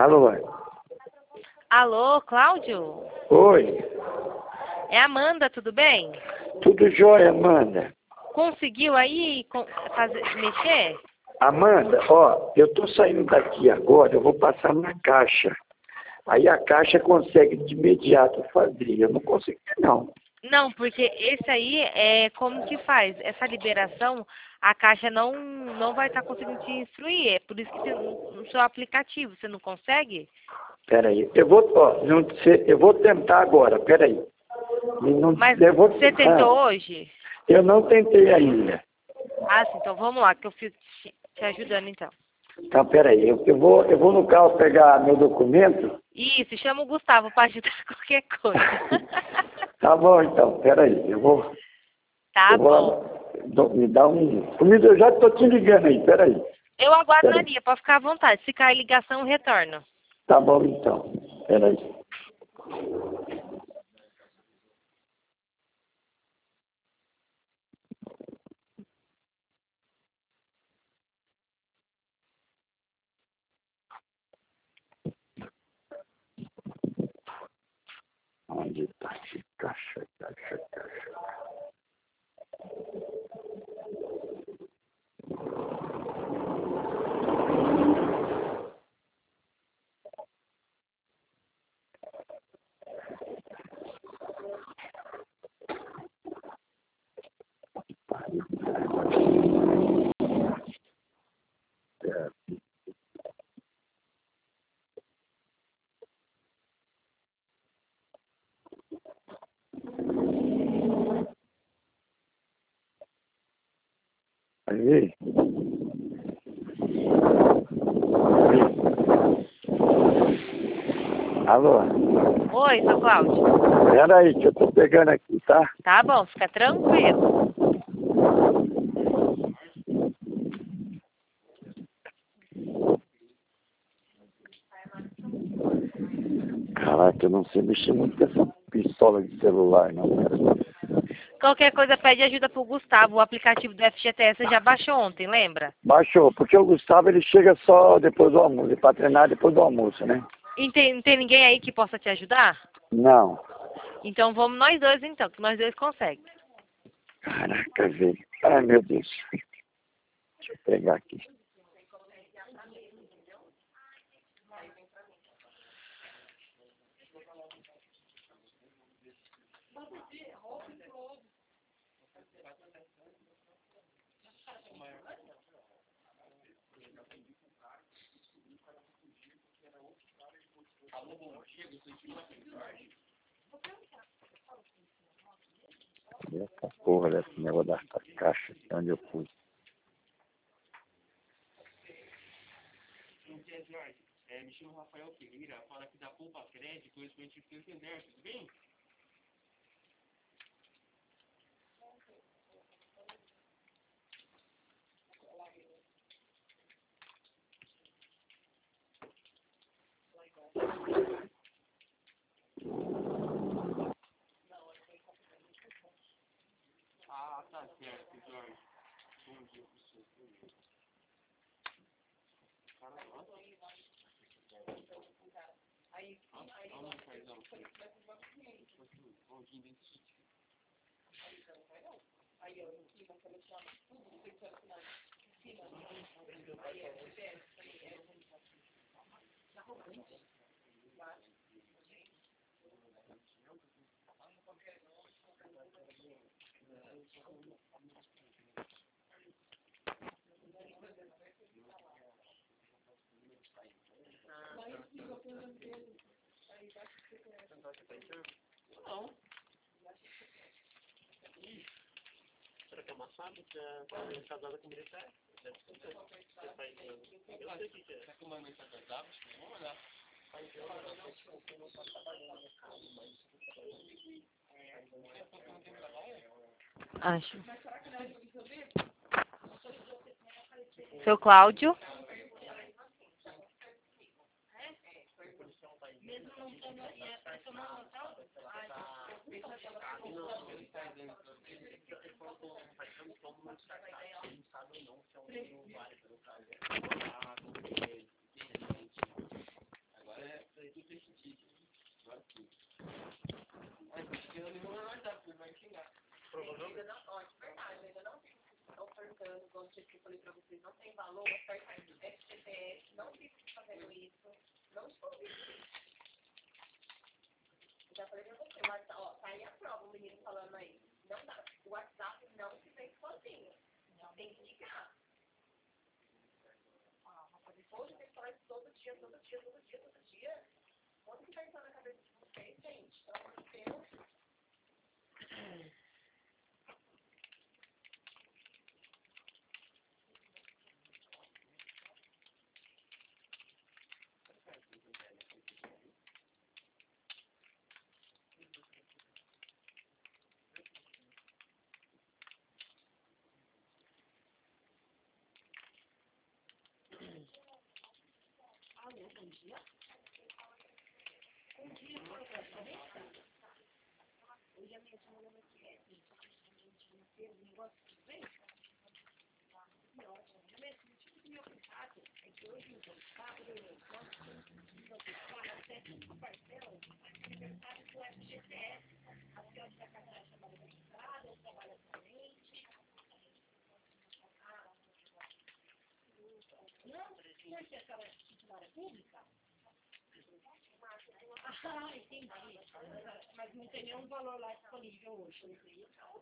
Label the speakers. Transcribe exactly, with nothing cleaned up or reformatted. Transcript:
Speaker 1: Alô?
Speaker 2: Alô, Cláudio?
Speaker 1: Oi.
Speaker 2: É Amanda, tudo bem?
Speaker 1: Tudo jóia, Amanda?
Speaker 2: Conseguiu aí com- fazer, mexer?
Speaker 1: Amanda, ó, eu tô saindo daqui agora, eu vou passar na caixa. Aí a caixa consegue de imediato fazer. Eu não consegui, não.
Speaker 2: Não, porque esse aí é como que faz. Essa liberação, a Caixa não, não vai estar conseguindo te instruir. É por isso que você, no seu aplicativo, você não consegue?
Speaker 1: Peraí, eu vou, ó, não sei, eu vou tentar agora, peraí. Não,
Speaker 2: Mas
Speaker 1: eu vou,
Speaker 2: você tentou
Speaker 1: ah,
Speaker 2: hoje?
Speaker 1: eu não tentei ainda.
Speaker 2: Ah, sim, então vamos lá, que eu fico te, te ajudando então.
Speaker 1: Então, peraí, eu, eu, vou, eu vou no carro pegar meu documento.
Speaker 2: Isso, chama o Gustavo para ajudar qualquer coisa.
Speaker 1: Tá bom, então, peraí, eu vou,
Speaker 2: Tá
Speaker 1: eu vou
Speaker 2: bom.
Speaker 1: lá, do- me dá um... Comida, eu já tô te ligando aí, peraí.
Speaker 2: Eu aguardo na
Speaker 1: Peraí.
Speaker 2: linha, pode ficar à vontade. Se cair ligação, eu retorno.
Speaker 1: Tá bom, então, peraí. Onde tá esse caixa, caixa, caixa? É, aí. Alô?
Speaker 2: Oi, seu Cláudio.
Speaker 1: Peraí, que eu tô pegando aqui, tá?
Speaker 2: Tá bom, fica tranquilo.
Speaker 1: Caraca, eu não sei mexer muito com essa pistola de celular, não, cara.
Speaker 2: Qualquer coisa pede ajuda pro Gustavo. O aplicativo do F G T S já baixou ontem, lembra?
Speaker 1: Baixou, porque o Gustavo, ele chega só depois do almoço, pra treinar depois do almoço, né?
Speaker 2: E tem, não tem ninguém aí que possa te ajudar?
Speaker 1: Não.
Speaker 2: Então vamos nós dois então, que nós dois conseguimos.
Speaker 1: Caraca, velho. Ai, meu Deus. Deixa eu pegar aqui. Cadê essa porra desse negócio dessa caixa aqui onde eu pus?
Speaker 3: É, me chamo Rafael Ferreira, fala aqui da Poupa Crédito, correspondente do Santander, tudo bem? Ah, tá certo, Jorge. Bom dia pro senhor. Não, não faz não. Bom dia, identifique. Não. Será que é uma fábrica? Tá casada com militar? Deve ser. Você faz... Eu sei o que é. Será que o mano está casado? Vamos olhar.
Speaker 2: Acho. Seu Cláudio?
Speaker 4: isso. Não desconfie disso. Já falei pra você, o WhatsApp, ó, tá aí a prova, o menino falando aí. Não dá. O WhatsApp não se vem sozinho. Tem que ligar. Hoje tem que falar isso todo dia, todo dia, todo dia, todo dia. Onde que vai entrar na cabeça de vocês, gente? Pelo amor de Deus. Alô, bom dia. Bom dia, fala pra Vanessa. Hoje a minha semana vai ser essa. A gente vai ter um negócio que vem. Que ótimo. Vanessa, o motivo do meu contato é que hoje, então, sábado, nós vamos para a sétima parcela, aniversário do F G T S. A senhora da casa chamada registrada, ou trabalha atualmente. Ah, não, não é que a senhora é titular pública? Ah, entendi. Mas não tem nenhum valor lá disponível hoje.